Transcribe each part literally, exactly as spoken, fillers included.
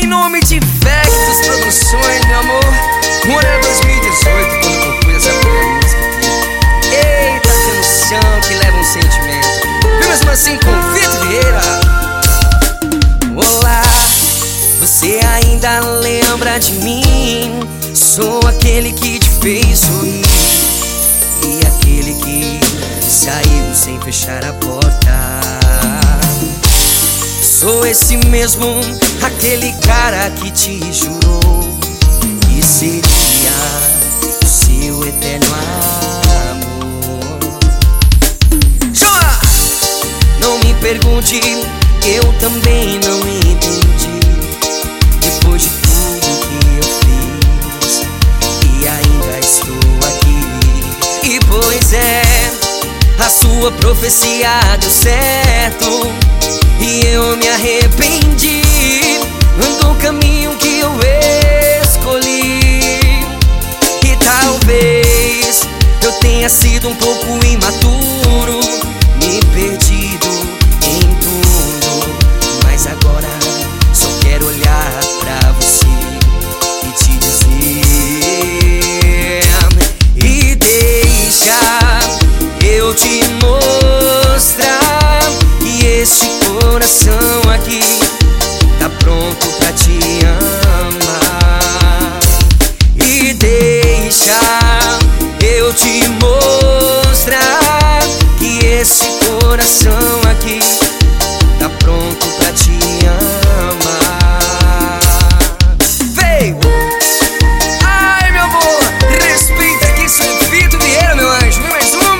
Em nome de Vectus Produções, meu amor. O ano era dois mil e dezoito quando eu compus essa primeira música aqui. Eita canção que leva um sentimento. E mesmo assim com Vitor Vieira. Olá, você ainda lembra de mim? Sou aquele que te fez sorrir e aquele que saiu sem fechar a porta. Sou esse mesmo, aquele cara que te jurou que seria o seu eterno amor. Chora! Não me pergunte, eu também não entendi. Depois de tudo que eu fiz, e ainda estou aqui. E pois é, a sua profecia deu certo e eu me arrependi do caminho que eu escolhi. E talvez eu tenha sido um pouco imaturo, me perdido em tudo, mas agora só quero olhar pra você e te dizer: e deixa eu te mostrar que esse coração aqui tá pronto pra te amar. E deixa eu te mostrar que esse coração aqui tá pronto pra te amar. Veio! Ai, meu amor, respeita que isso é Vitor Vieira, meu anjo. Vem mais uma!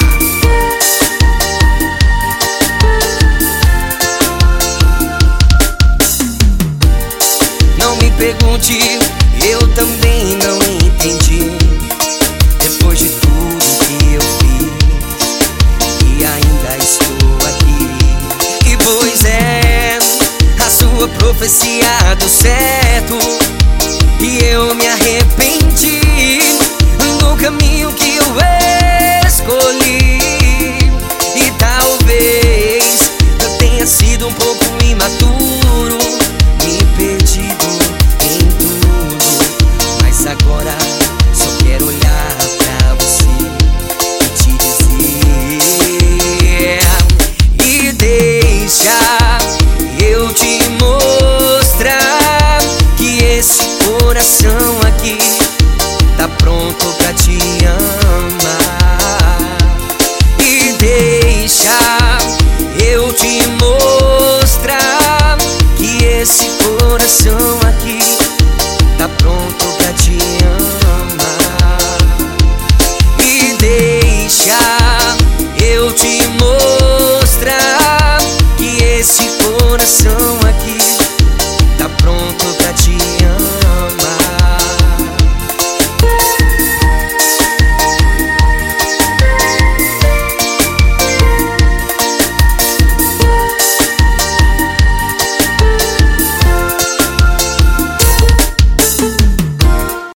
Não me pergunte, eu também não entendi. Depois de tudo que eu fiz, e ainda estou aqui. E pois é, a sua profecia deu certo e eu me arrependi do caminho que eu escolhi. E talvez eu tenha sido um pouco imaturo, me perdido em tudo, mas agora só quero olhar pra você e te dizer: e deixa eu te mostrar que esse coração aqui tá pronto pra te amar. E deixa eu te mostrar que esse coração aqui tá pronto pra te amar. E deixa eu te mostrar que esse coração